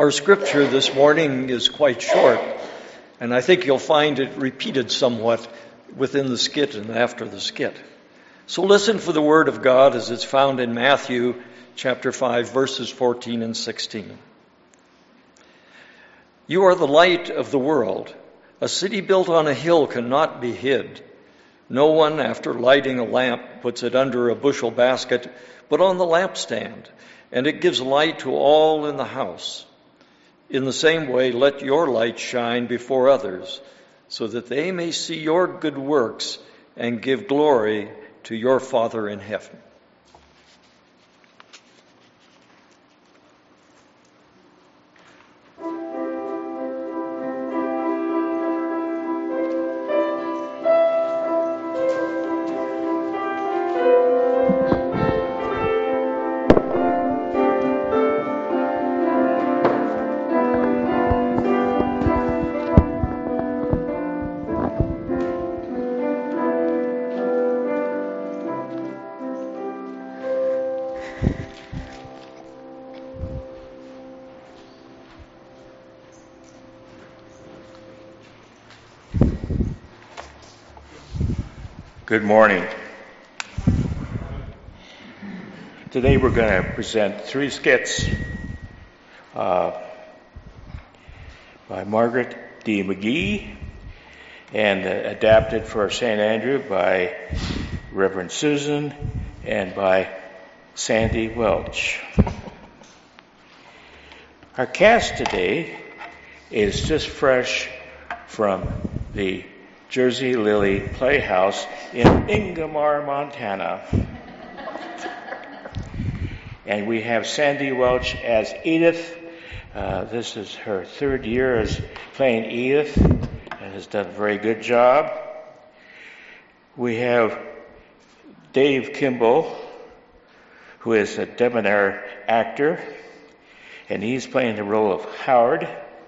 Our scripture this morning is quite short, and I think you'll find it repeated somewhat within the skit and after the skit. So listen for the word of God as it's found in Matthew chapter 5, verses 14 and 16. You are the light of the world. A city built on a hill cannot be hid. No one, after lighting a lamp, puts it under a bushel basket, but on the lampstand, and it gives light to all in the house. In the same way, let your light shine before others, so that they may see your good works and give glory to your Father in heaven. Good morning. Today we're going to present three skits by Margaret D. McGee and adapted for St. Andrew by Reverend Susan and by Sandy Welch. Our cast today is just fresh from the Jersey Lily Playhouse in Ingomar, Montana. And we have Sandy Welch as Edith. This is her third year as playing Edith and has done a very good job. We have Dave Kimball, who is a debonair actor, and he's playing the role of Howard.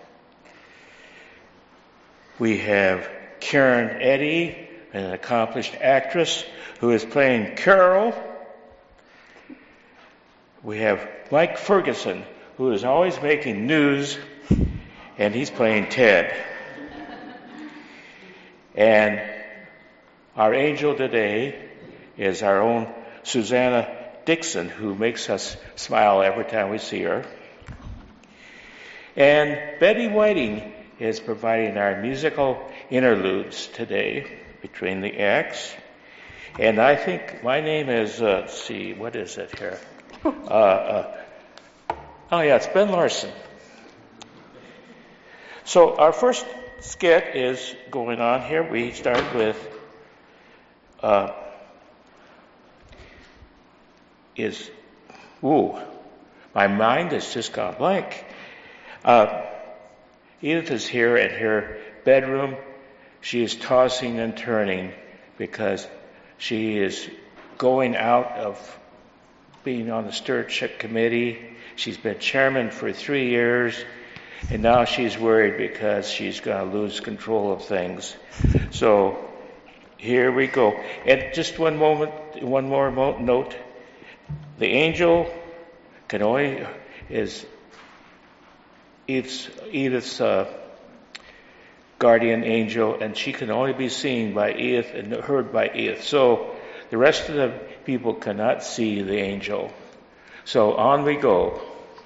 We have Karen Eddy, an accomplished actress who is playing Carol. We have Mike Ferguson, who is always making news, and he's playing Ted. And our angel today is our own Susanna Dixon, who makes us smile every time we see her. And Betty Whiting is providing our musical interludes today between the acts. And I think my name is, let's see, what is it here? It's Ben Larson. So our first skit is going on here. We start with, my mind has just gone blank. Edith is here at her bedroom. She is tossing and turning because she is going out of being on the stewardship committee. She's been chairman for 3 years, and now she's worried because she's going to lose control of things. So here we go. And just one more note. The angel is Edith's guardian angel, and she can only be seen by Edith and heard by Edith. So the rest of the people cannot see the angel. So on we go.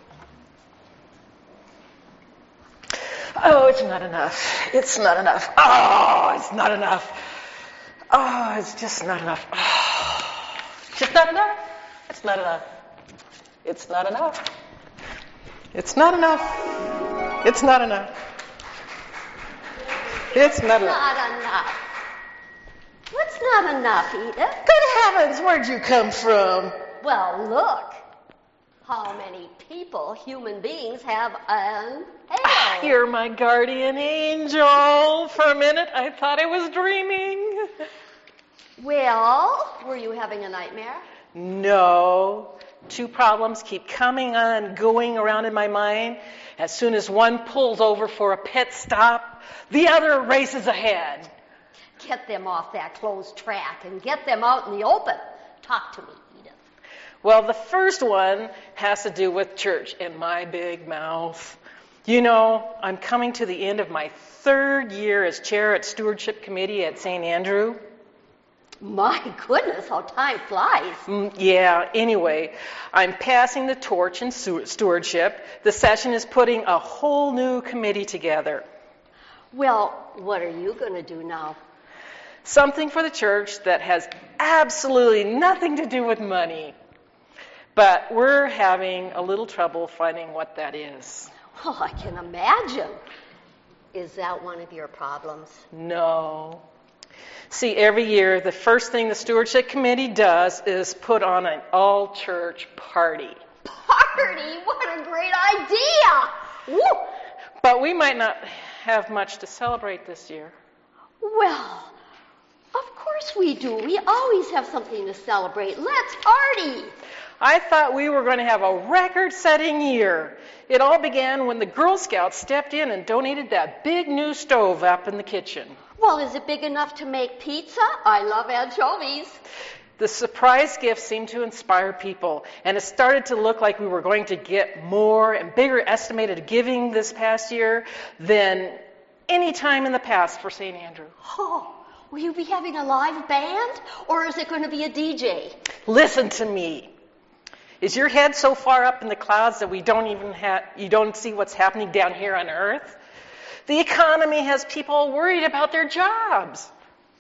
Oh, it's not enough. It's not enough. Oh, it's not enough. Oh, it's just not enough. Oh, it's just not enough. It's not enough. It's not enough. It's not enough. It's not enough. It's not enough. Not enough. What's not enough, Edith? Good heavens, where'd you come from? Well, look. How many people, human beings, have an hell? You're my guardian angel. For a minute, I thought I was dreaming. Well, were you having a nightmare? No. 2 problems keep coming on, going around in my mind. As soon as one pulls over for a pit stop, the other races ahead. Get them off that closed track and get them out in the open. Talk to me, Edith. Well, the first one has to do with church and my big mouth. You know, I'm coming to the end of my 3rd year as chair at Stewardship Committee at St. Andrew. My goodness, how time flies. Yeah, anyway, I'm passing the torch in stewardship. The session is putting a whole new committee together. Well, what are you going to do now? Something for the church that has absolutely nothing to do with money. But we're having a little trouble finding what that is. Well, I can imagine. Is that one of your problems? No. See, every year, the first thing the Stewardship Committee does is put on an all-church party. Party? What a great idea! Woo! But we might not have much to celebrate this year. Well, of course we do. We always have something to celebrate. Let's party! I thought we were going to have a record-setting year. It all began when the Girl Scouts stepped in and donated that big new stove up in the kitchen. Well, is it big enough to make pizza? I love anchovies. The surprise gift seemed to inspire people, and it started to look like we were going to get more and bigger estimated giving this past year than any time in the past for St. Andrew. Oh, will you be having a live band, or is it going to be a DJ? Listen to me. Is your head so far up in the clouds that you don't see what's happening down here on earth? The economy has people worried about their jobs.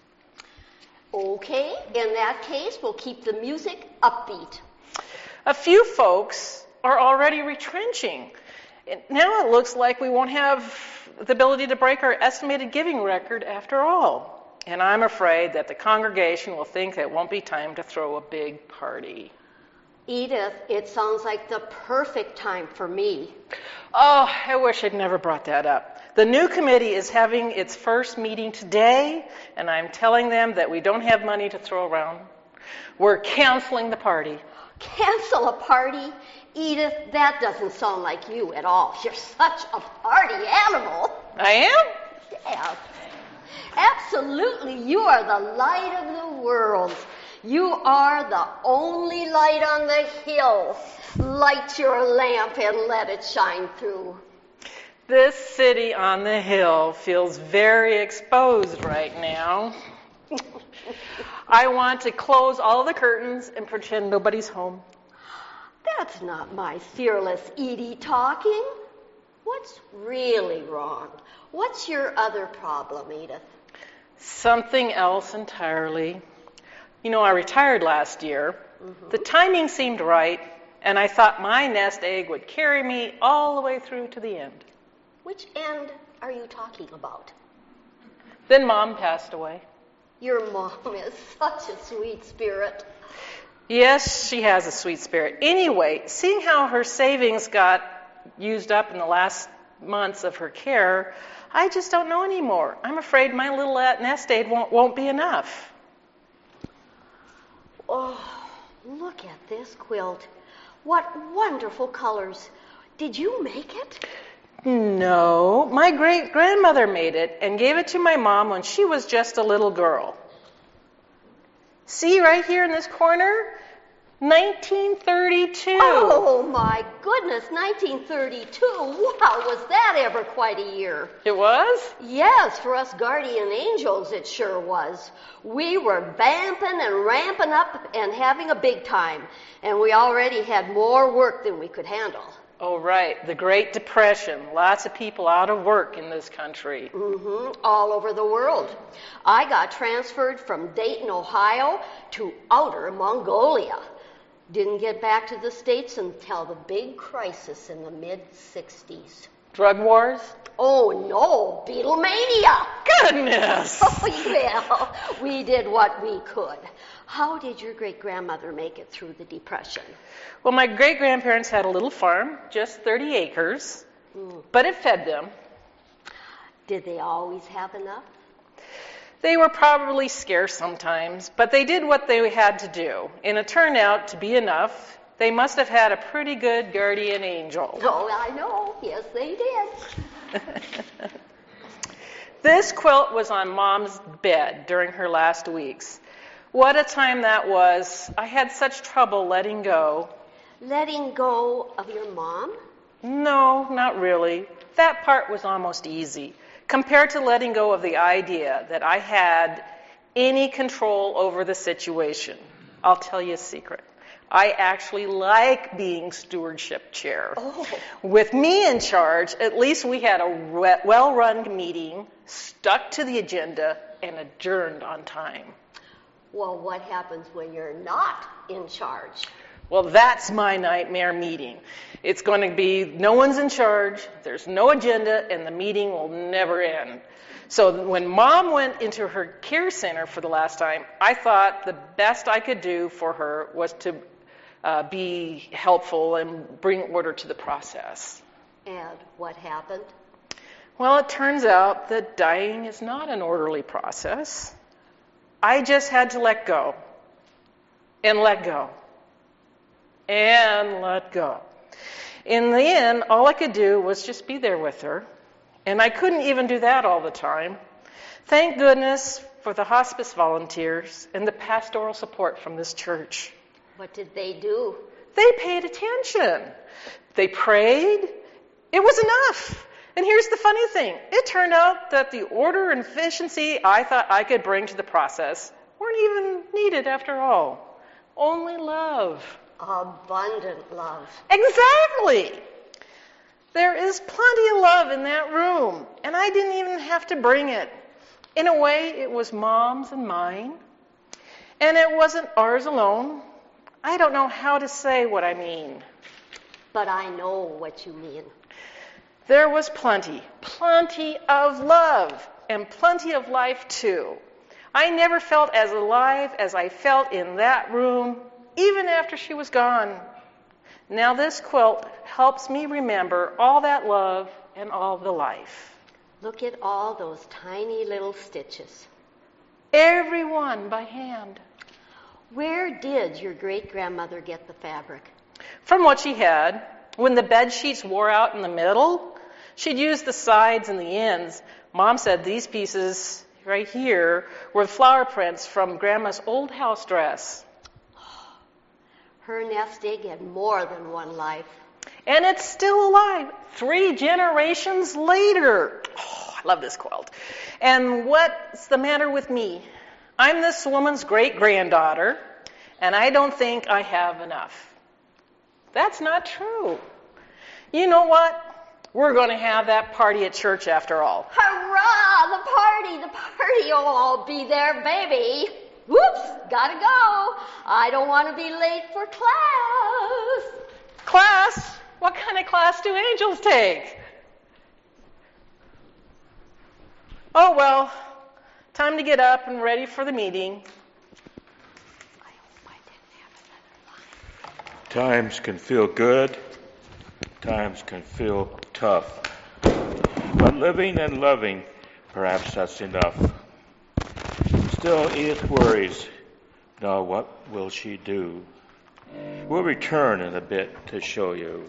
Okay, in that case, we'll keep the music upbeat. A few folks are already retrenching. Now it looks like we won't have the ability to break our estimated giving record after all. And I'm afraid that the congregation will think that it won't be time to throw a big party. Edith, it sounds like the perfect time for me. Oh, I wish I'd never brought that up. The new committee is having its first meeting today, and I'm telling them that we don't have money to throw around. We're canceling the party. Cancel a party? Edith, that doesn't sound like you at all. You're such a party animal. I am? Yes. Absolutely. You are the light of the world. You are the only light on the hill. Light your lamp and let it shine through. This city on the hill feels very exposed right now. I want to close all the curtains and pretend nobody's home. That's not my fearless Edie talking. What's really wrong? What's your other problem, Edith? Something else entirely. You know, I retired last year. Mm-hmm. The timing seemed right, and I thought my nest egg would carry me all the way through to the end. Which end are you talking about? Then Mom passed away. Your mom is such a sweet spirit. Yes, she has a sweet spirit. Anyway, seeing how her savings got used up in the last months of her care, I just don't know anymore. I'm afraid my little nest egg won't be enough. Oh, look at this quilt. What wonderful colors. Did you make it? No, my great-grandmother made it and gave it to my mom when she was just a little girl. See right here in this corner? 1932. Oh, my goodness, 1932. Wow, was that ever quite a year? It was? Yes, for us guardian angels, it sure was. We were vamping and ramping up and having a big time, and we already had more work than we could handle. Oh, right. The Great Depression. Lots of people out of work in this country. Mm-hmm. All over the world. I got transferred from Dayton, Ohio to outer Mongolia. Didn't get back to the States until the big crisis in the mid-'60s. Drug wars? Oh, no. Beatlemania. Goodness. Oh, yeah. We did what we could. How did your great-grandmother make it through the Depression? Well, my great-grandparents had a little farm, just 30 acres, but it fed them. Did they always have enough? They were probably scarce sometimes, but they did what they had to do, and it turned out to be enough. They must have had a pretty good guardian angel. Oh, I know. Yes, they did. This quilt was on Mom's bed during her last weeks. What a time that was. I had such trouble letting go. Letting go of your mom? No, not really. That part was almost easy, compared to letting go of the idea that I had any control over the situation. I'll tell you a secret. I actually like being stewardship chair. Oh. With me in charge, at least we had a well-run meeting, stuck to the agenda, and adjourned on time. Well, what happens when you're not in charge? Well, that's my nightmare meeting. It's going to be no one's in charge, there's no agenda, and the meeting will never end. So when Mom went into her care center for the last time, I thought the best I could do for her was to be helpful and bring order to the process. And what happened? Well, it turns out that dying is not an orderly process. I just had to let go. And let go. And let go. In the end, all I could do was just be there with her. And I couldn't even do that all the time. Thank goodness for the hospice volunteers and the pastoral support from this church. What did they do? They paid attention. They prayed. It was enough. And here's the funny thing. It turned out that the order and efficiency I thought I could bring to the process weren't even needed after all. Only love. Abundant love. Exactly. There is plenty of love in that room, and I didn't even have to bring it. In a way, it was Mom's and mine, and it wasn't ours alone. I don't know how to say what I mean. But I know what you mean. There was plenty of love, and plenty of life too. I never felt as alive as I felt in that room, even after she was gone. Now this quilt helps me remember all that love and all the life. Look at all those tiny little stitches. Every one by hand. Where did your great-grandmother get the fabric? From what she had. When the bed sheets wore out in the middle, she'd use the sides and the ends. Mom said these pieces right here were the flower prints from Grandma's old house dress. Her nest egg had more than one life. And it's still alive 3 generations later. Oh, I love this quilt. And what's the matter with me? I'm this woman's great-granddaughter, and I don't think I have enough. That's not true. You know what? We're going to have that party at church after all. Hurrah! The party. Oh, I'll be there, baby. Whoops, gotta go. I don't want to be late for class. Class? What kind of class do angels take? Oh, well, time to get up and ready for the meeting. I hope I didn't have another line. Times can feel good. Times can feel tough. But living and loving, perhaps that's enough. Still, Edith worries. Now, what will she do? We'll return in a bit to show you.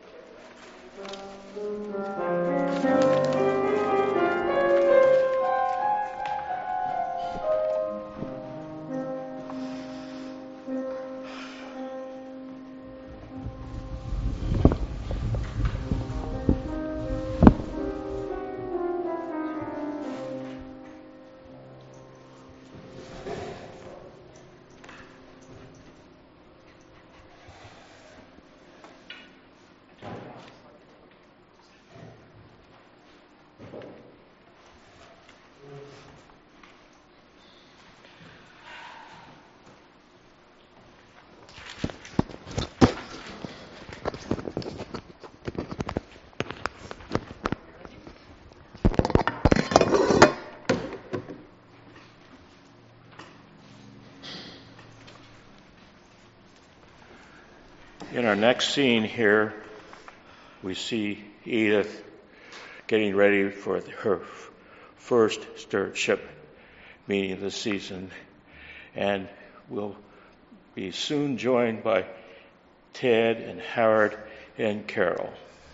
In our next scene here, we see Edith getting ready for her first stewardship meeting of the season, and will be soon joined by Ted and Howard and Carol.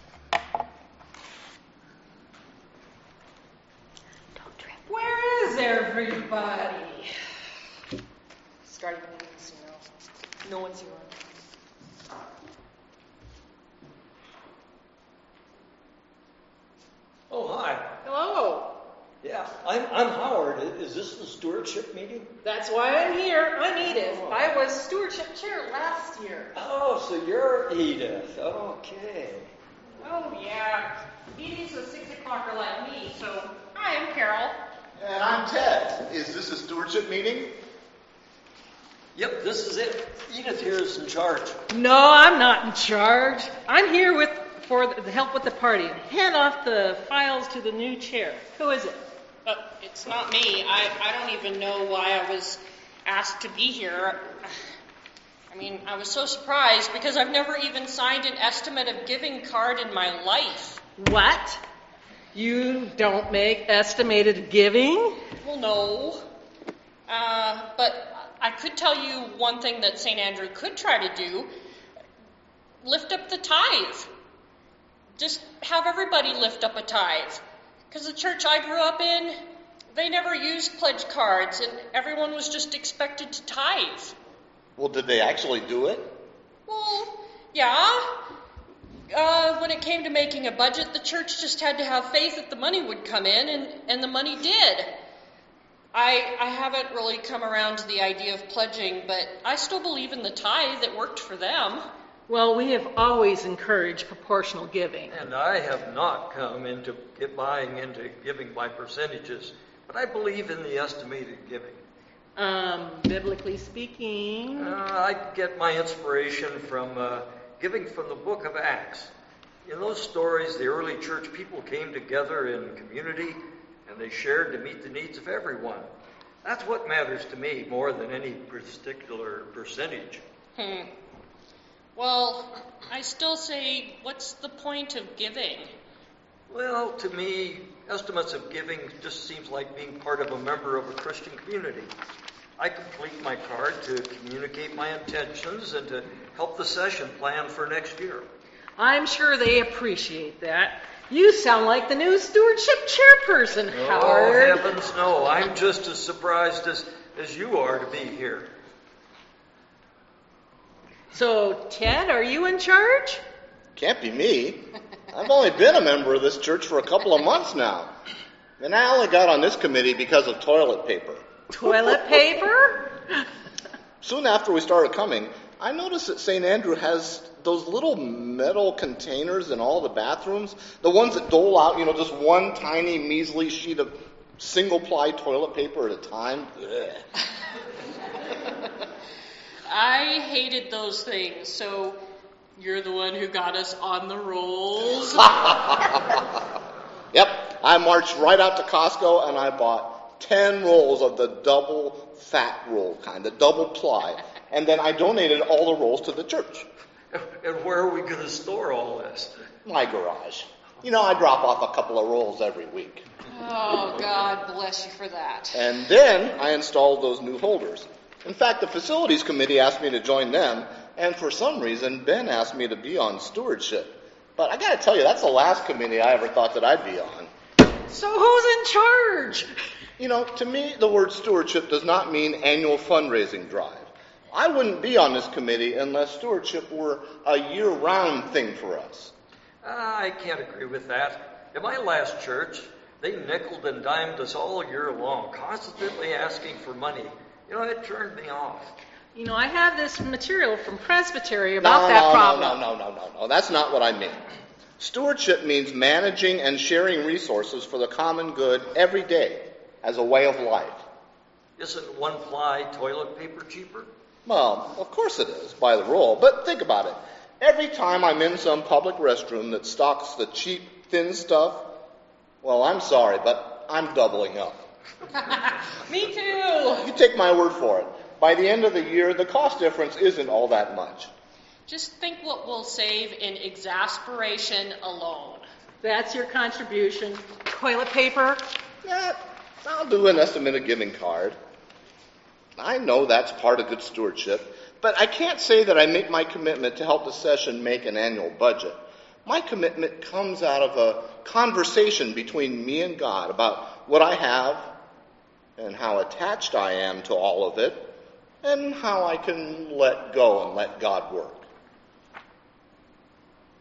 Don't trip. Where is everybody? Starting meetings, no one's here. Hi. Hello. Yeah, I'm Howard. Is this the stewardship meeting? That's why I'm here. I'm Edith. I was stewardship chair last year. Oh, so you're Edith. Okay. Oh, yeah. Edith's a 6 o'clocker like me, so hi, I'm Carol. And I'm Ted. Is this a stewardship meeting? Yep, this is it. Edith here is in charge. No, I'm not in charge. I'm here for the help with the party. Hand off the files to the new chair. Who is it? It's not me. I don't even know why I was asked to be here. I mean, I was so surprised because I've never even signed an estimate of giving card in my life. What? You don't make estimated giving? Well, no. But I could tell you one thing that St. Andrew could try to do. Lift up the tithe. Just have everybody lift up a tithe. Because the church I grew up in, they never used pledge cards, and everyone was just expected to tithe. Well, did they actually do it? Well, yeah. When it came to making a budget, the church just had to have faith that the money would come in, and the money did. I haven't really come around to the idea of pledging, but I still believe in the tithe that worked for them. Well, we have always encouraged proportional giving. And I have not come into buying into giving by percentages, but I believe in the estimated giving. Biblically speaking. I get my inspiration from giving from the book of Acts. In those stories, the early church people came together in community and they shared to meet the needs of everyone. That's what matters to me more than any particular percentage. Well, I still say, what's the point of giving? Well, to me, estimates of giving just seems like being part of a member of a Christian community. I complete my card to communicate my intentions and to help the session plan for next year. I'm sure they appreciate that. You sound like the new stewardship chairperson, Howard. Oh, heavens no. I'm just as surprised as you are to be here. So, Ted, are you in charge? Can't be me. I've only been a member of this church for a couple of months now. And I only got on this committee because of toilet paper. Toilet paper? Soon after we started coming, I noticed that St. Andrew has those little metal containers in all the bathrooms. The ones that dole out, just one tiny measly sheet of single-ply toilet paper at a time. I hated those things, so you're the one who got us on the rolls. Yep, I marched right out to Costco and I bought 10 rolls of the double fat roll kind, the double ply. And then I donated all the rolls to the church. And where are we going to store all this? My garage. I drop off a couple of rolls every week. Oh, God bless you for that. And then I installed those new holders. In fact, the facilities committee asked me to join them, and for some reason, Ben asked me to be on stewardship. But I gotta tell you, that's the last committee I ever thought that I'd be on. So who's in charge? To me, the word stewardship does not mean annual fundraising drive. I wouldn't be on this committee unless stewardship were a year-round thing for us. I can't agree with that. In my last church, they nickeled and dimed us all year long, constantly asking for money. It turned me off. I have this material from Presbytery about that problem. No. That's not what I mean. Stewardship means managing and sharing resources for the common good every day as a way of life. Isn't one-ply toilet paper cheaper? Well, of course it is, by the roll. But think about it. Every time I'm in some public restroom that stocks the cheap, thin stuff, well, I'm sorry, but I'm doubling up. Me too. You take my word for it. By the end of the year, the cost difference isn't all that much. Just think what we'll save in exasperation alone. That's your contribution. Toilet paper? Yeah, I'll do an estimated giving card. I know that's part of good stewardship, but I can't say that I make my commitment to help the session make an annual budget. My commitment comes out of a conversation between me and God about what I have and how attached I am to all of it and how I can let go and let God work.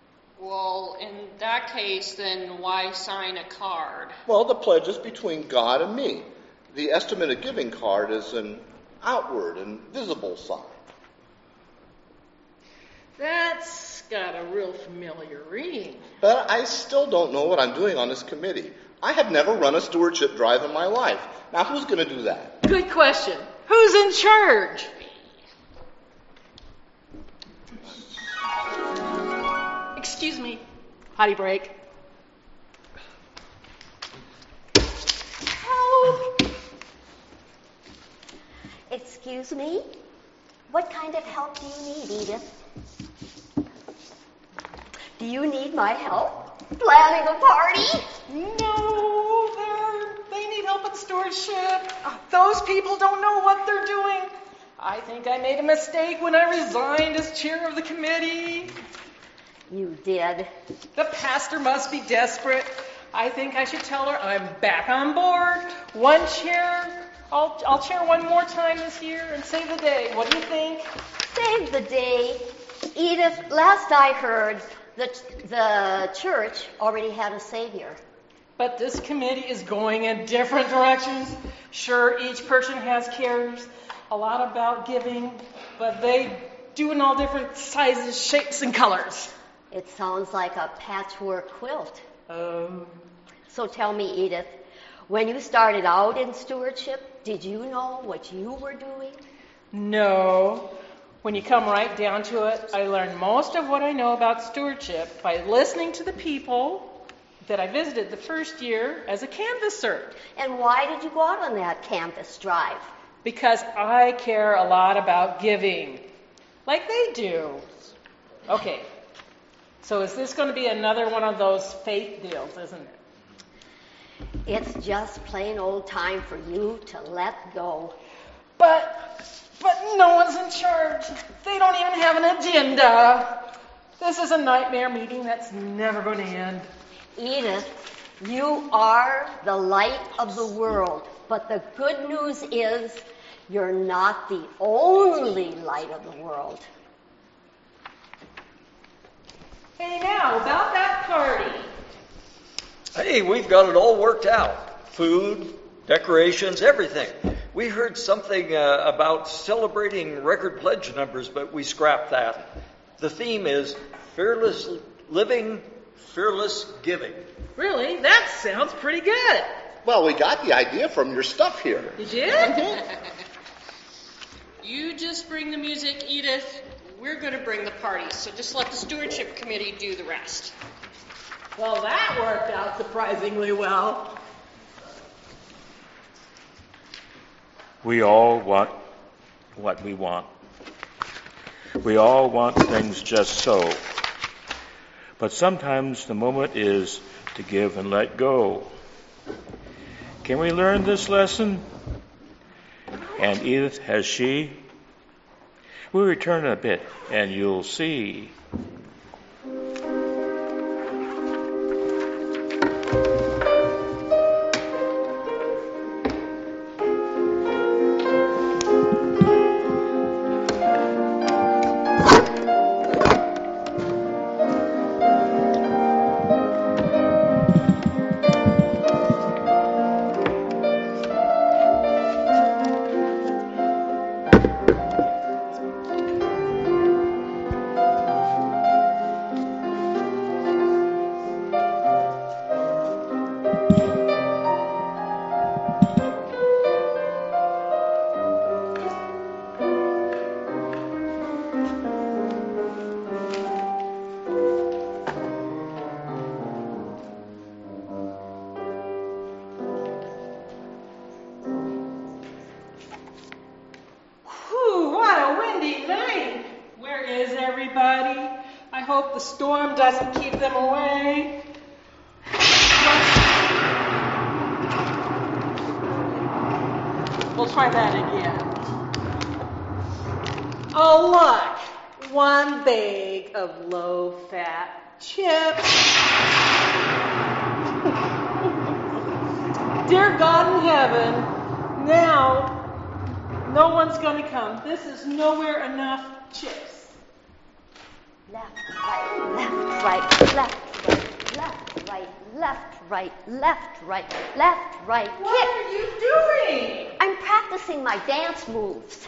Well, in that case, then why sign a card? Well, the pledge is between God and me. The estimate of giving card is an outward and visible sign. That's got a real familiar ring. But I still don't know what I'm doing on this committee. I have never run a stewardship drive in my life. Now, who's going to do that? Good question. Who's in charge? Excuse me. Potty break. Help! Excuse me? What kind of help do you need, Edith? Do you need my help planning a party? No, they need help with stewardship. Those people don't know what they're doing. I think I made a mistake when I resigned as chair of the committee. You did. The pastor must be desperate. I think I should tell her I'm back on board. One chair. I'll chair one more time this year and save the day. What do you think? Save the day. Edith, last I heard, the church already had a savior. But this committee is going in different directions. Sure, each person has cares, a lot about giving, but they do in all different sizes, shapes, and colors. It sounds like a patchwork quilt. Oh. So tell me, Edith, when you started out in stewardship, did you know what you were doing? No. When you come right down to it, I learned most of what I know about stewardship by listening to the people that I visited the first year as a canvasser. And why did you go out on that canvas drive? Because I care a lot about giving, like they do. Okay, so is this going to be another one of those faith deals, isn't it? It's just plain old time for you to let go. But no one's in charge. They don't even have an agenda. This is a nightmare meeting that's never going to end. Edith, you are the light of the world. But the good news is you're not the only light of the world. Hey, now, about that party. Hey, we've got it all worked out. Food, decorations, everything. We heard something about celebrating record pledge numbers, but we scrapped that. The theme is fearless living, fearless giving. Really? That sounds pretty good. Well, we got the idea from your stuff here. You did? You just bring the music, Edith. We're going to bring the party, so just let the stewardship committee do the rest. Well, that worked out surprisingly well. We all want what we want. We all want things just so. But sometimes the moment is to give and let go. Can we learn this lesson? And Edith, has she? We'll return in a bit, and you'll see. I hope the storm doesn't keep them away. We'll try that again. Oh, look. One bag of low-fat chips. Dear God in heaven, now no one's going to come. This is nowhere enough chips. Left, right, left. right, left, right, left, right, left, right, left, right, left, right, kick. What are you doing? I'm practicing my dance moves.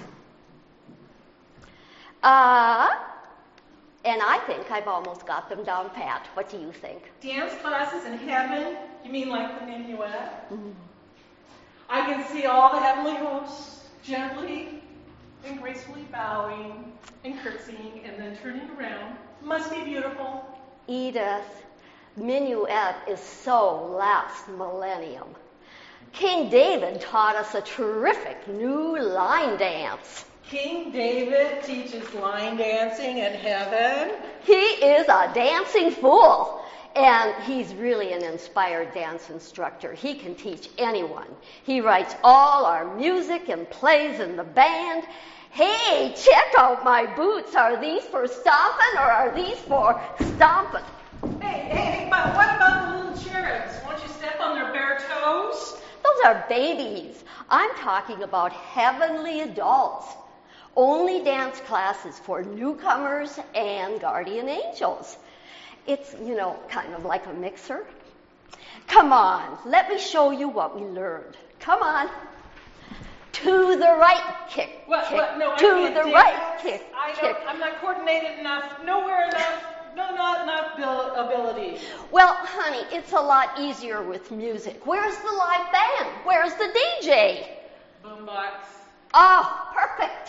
And I think I've almost got them down pat. What do you think? Dance classes in heaven? You mean like the minuet? I can see all the heavenly hosts gently and gracefully bowing and curtsying and then turning around. Must be beautiful. Edith, minuet is so last millennium. King David taught us a terrific new line dance. King David teaches line dancing in heaven. He is a dancing fool. And he's really an inspired dance instructor. He can teach anyone. He writes all our music and plays in the band. Hey, check out my boots. Are these for stomping or are these for stomping? Hey, but what about the little cherubs? Won't you step on their bare toes? Those are babies. I'm talking about heavenly adults. Only dance classes for newcomers and guardian angels. It's, kind of like a mixer. Come on, let me show you what we learned. Come on. To the right, kick, kick. No, to the right, kick, kick. I'm not coordinated enough, nowhere enough, not enough ability. Well, honey, it's a lot easier with music. Where's the live band? Where's the DJ? Boombox. Oh, perfect.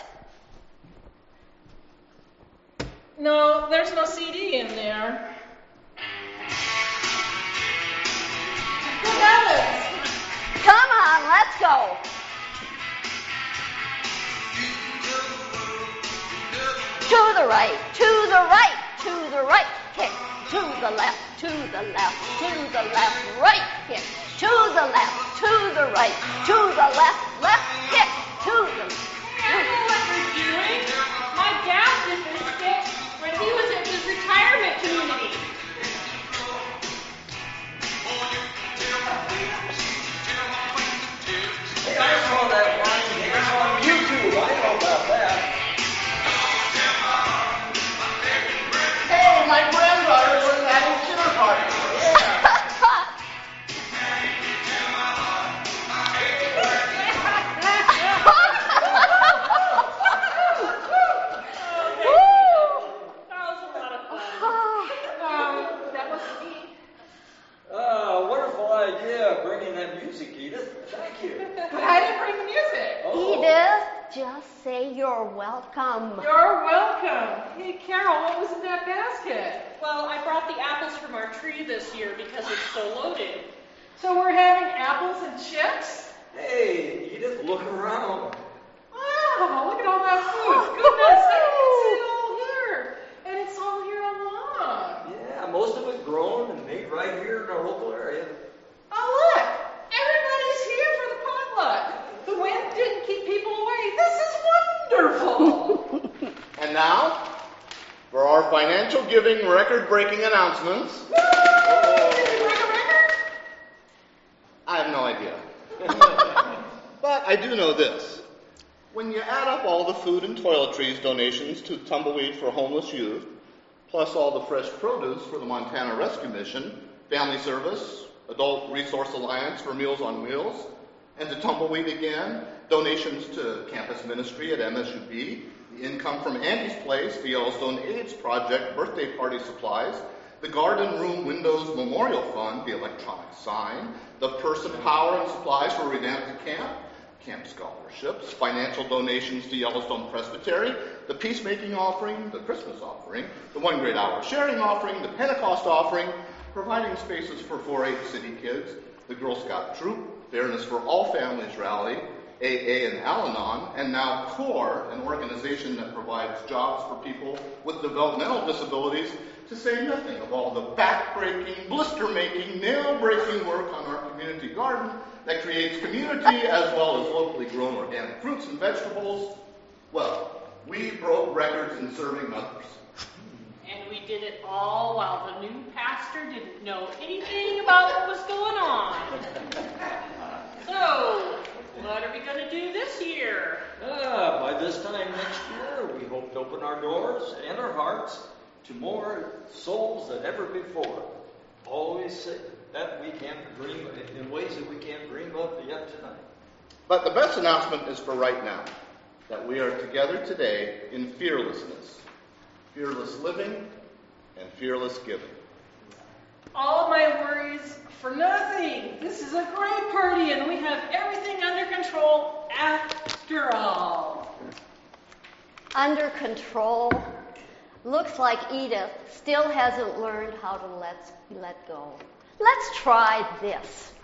No, there's no CD in there. Good heavens! Come on, let's go. To the right, to the right, to the right, kick. To the left, to the left, to the left, right, kick. To the left, to the right, to the left, kick. To the I know what you're doing. My dad did this skit when he was at his retirement community. Hey, I saw that line dance on YouTube. I know about that. Hey, my granddaughter was having dinner party. That was a lot of fun. That was me. Wonderful idea, bringing that music, Edith. Thank you. But I didn't bring the music. Edith, just say you're welcome. You're welcome. Hey, Carol, what was in that basket? Well, I brought the apples from our tree this year because it's so loaded. So we're having apples and chips? Hey, Edith, look around. Wow, look at all that food. Goodness, I can see it all here. And it's all here on lawn. Yeah, most of it grown and made right here in our local area. Oh, look. Everybody's here for the potluck. The wind didn't keep people away. This is wonderful. And now, for our financial giving record-breaking announcements. Did we break a record? I have no idea. But I do know this. When you add up all the food and toiletries donations to Tumbleweed for Homeless Youth, plus all the fresh produce for the Montana Rescue Mission, Family Service, Adult Resource Alliance for Meals on Wheels, and to Tumbleweed again, donations to campus ministry at MSUB, the income from Andy's Place, the Yellowstone AIDS Project, birthday party supplies, the Garden Room Windows Memorial Fund, the electronic sign, the person power and supplies for revamped camp scholarships, financial donations to Yellowstone Presbytery, the peacemaking offering, the Christmas offering, the 1 Great Hour sharing offering, the Pentecost offering, providing spaces for 4-H city kids, the Girl Scout Troop, Fairness for All Families Rally, AA and Al-Anon, and now CORE, an organization that provides jobs for people with developmental disabilities, to say nothing of all the back-breaking, blister-making, nail-breaking work on our community garden that creates community as well as locally grown organic fruits and vegetables. Well, we broke records in serving others. And we did it all while the new pastor didn't know anything about what was going on. So, what are we going to do this year? By this time next year, we hope to open our doors and our hearts to more souls than ever before. Always say that we can't dream in ways that we can't dream of yet tonight. But the best announcement is for right now, that we are together today in fearlessness. Fearless living and fearless giving. All my worries for nothing. This is a great party and we have everything under control after all. Under control? Looks like Edith still hasn't learned how to let go. Let's try this.